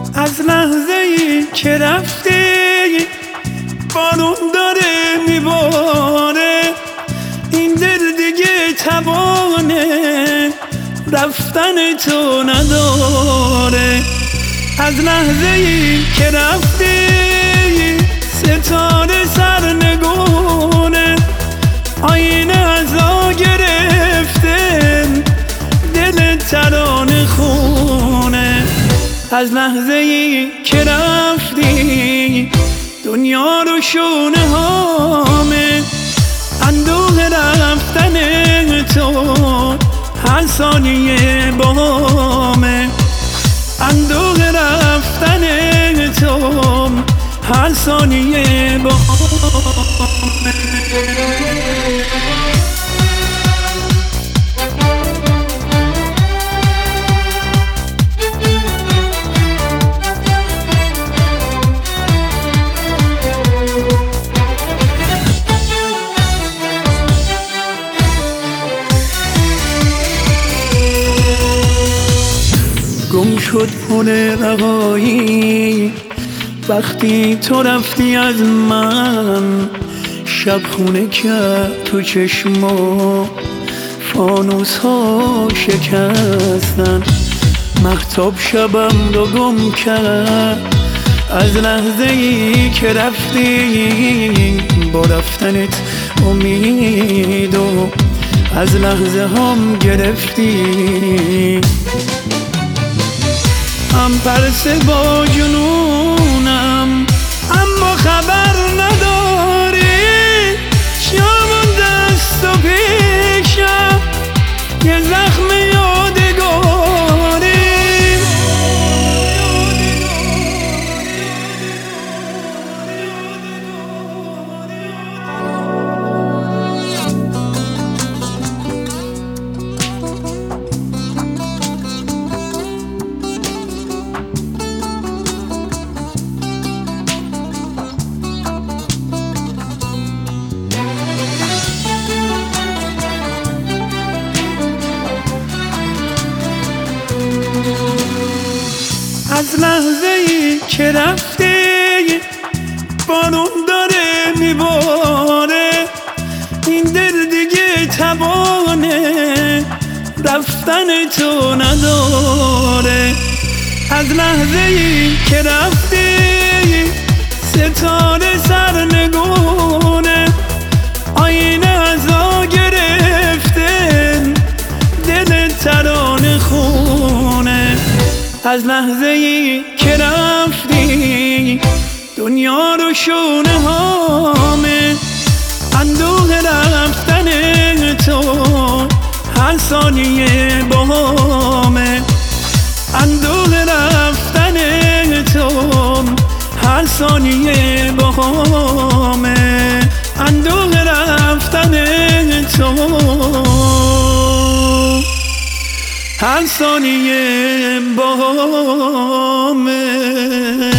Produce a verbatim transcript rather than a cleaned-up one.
از لحظه ای که رفتی بارون داره میباره، این دل دیگه توانه رفتن تو نداره. از لحظه ای که رفتی ستاره سرنگونه، آینه ازا گرفته دل ترانه خونه. از لحظه ای که رفتی دنیا رو شونه هامه، اندوه رفتن تو هر ثانیه بامه، اندوه رفتن تو هر ثانیه بامه. گم شد پر رهایی وقتی تو رفتی از من، شب خونه کرد تو چشما فانوس ها شکستن، مهتاب شبم رو گم کرد. از لحظه ای که رفتی با رفتنت امید و از لحظه هم گرفتی. هم پرسه با جنونم اما خبر نداری، شامون دست و پیشم یه زخم یادگاری. از لحظه ای که رفتی بارون داره میباره، این دل دیگه توانه رفتن تو نداره. از لحظه ای که رفتی ستاره سرنگونه، آینه ازا گرفته دل ترانه خونه. از لحظه ای که رفتی دنیا رو شونه هامه، اندوه رفتن تو هر ثانیه بامه، اندوه رفتن تو هر ثانیه بامه، اندوه رفتن تو هر ثانیه بامه.